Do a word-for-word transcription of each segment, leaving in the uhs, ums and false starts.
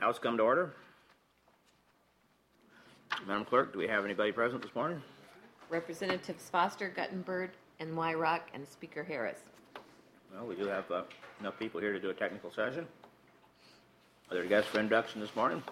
House come to order. Madam Clerk, do we have anybody present this morning? Representatives Foster, Guttenberg, and Wyrock, and Speaker Harris. Well, we do have uh, enough people here to do a technical session. Are there guests for introduction this morning?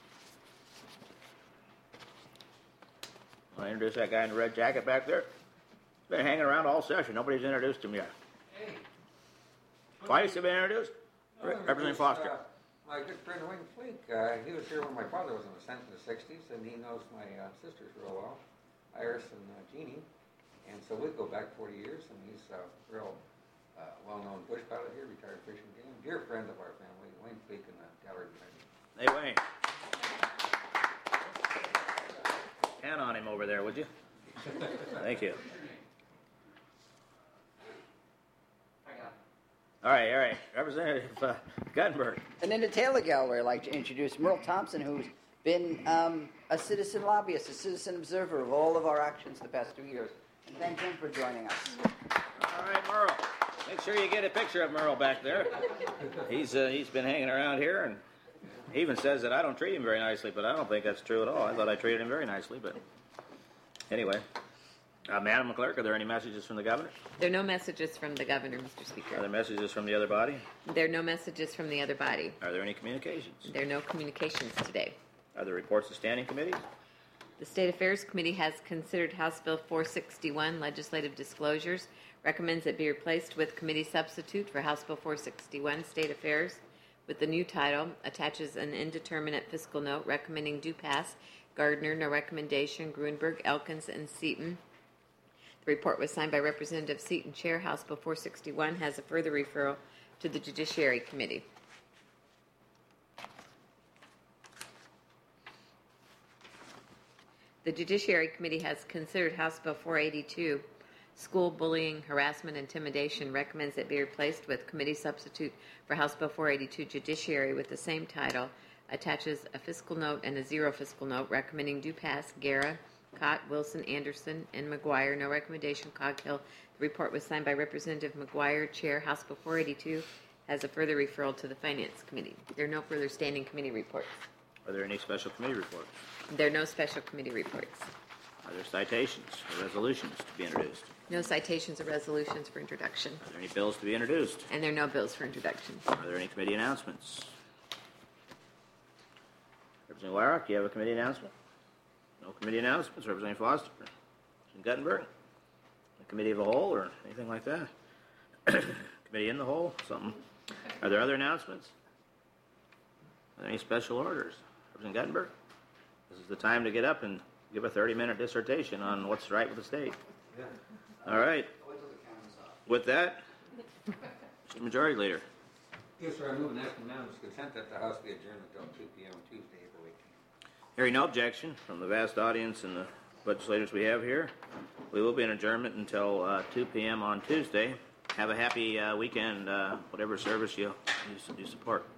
I introduce that guy in the red jacket back there. He's been hanging around all session. Nobody's introduced him yet. Hey. Twice have been introduced? Oh, Representative Foster. Uh, my good friend Wayne Flink, uh, he was here when my father was in the Senate in the sixties, and he knows my uh, sisters real well, Iris and uh, Jeannie. And so we go back forty years, and he's a real uh, well-known bush pilot here, retired fishing game, dear friend of our family, Wayne Flink in the gallery behind me. Hey, Wayne. Hand on him over there, would you? Thank you. All right, all right. Representative uh, Guttenberg. And in the Taylor Gallery, I'd like to introduce Merle Thompson, who's been um, a citizen lobbyist, a citizen observer of all of our actions the past two years. And thank him for joining us. All right, Merle. Make sure you get a picture of Merle back there. He's uh, he's been hanging around here, and he even says that I don't treat him very nicely, but I don't think that's true at all. I thought I treated him very nicely, but anyway. Uh, Madam Clerk, are there any messages from the governor? There are no messages from the governor, Mister Speaker. Are there messages from the other body? There are no messages from the other body. Are there any communications? There are no communications today. Are there reports of standing committees? The State Affairs Committee has considered House Bill four sixty-one, Legislative Disclosures, recommends it be replaced with committee substitute for House Bill four sixty-one, State Affairs, with the new title, attaches an indeterminate fiscal note recommending do pass, Gardner, no recommendation, Grunberg, Elkins, and Seaton. The report was signed by Representative Seaton, Chair. House Bill four sixty-one has a further referral to the Judiciary Committee. The Judiciary Committee has considered House Bill four eighty-two, School Bullying, Harassment, Intimidation, recommends it be replaced with committee substitute for House Bill four eighty-two, Judiciary, with the same title, attaches a fiscal note and a zero fiscal note recommending do pass, Guerra, Cott, Wilson, Anderson, and McGuire. No recommendation, Coghill. The report was signed by Representative McGuire, Chair. House Bill four eighty-two has a further referral to the Finance Committee. There are no further standing committee reports. Are there any special committee reports? There are no special committee reports. Are there citations or resolutions to be introduced? No citations or resolutions for introduction. Are there any bills to be introduced? And there are no bills for introduction. Are there any committee announcements? Representative Wyrock, do you have a committee announcement? No committee announcements. Representative Foster. Representative Guttenberg. A committee of the whole or anything like that? Committee in the whole? Something. Are there other announcements? Are there any special orders? Representative Guttenberg. This is the time to get up and give a thirty-minute dissertation on what's right with the state. Yeah. All right. With that, Mister Majority Leader. Yes, sir. I move and ask unanimous consent that the House be adjourned until two p.m. Tuesday, April eighteenth. Hearing no objection from the vast audience and the legislators we have here, we will be in adjournment until uh, two p.m. on Tuesday. Have a happy uh, weekend, uh, whatever service you, you, you support.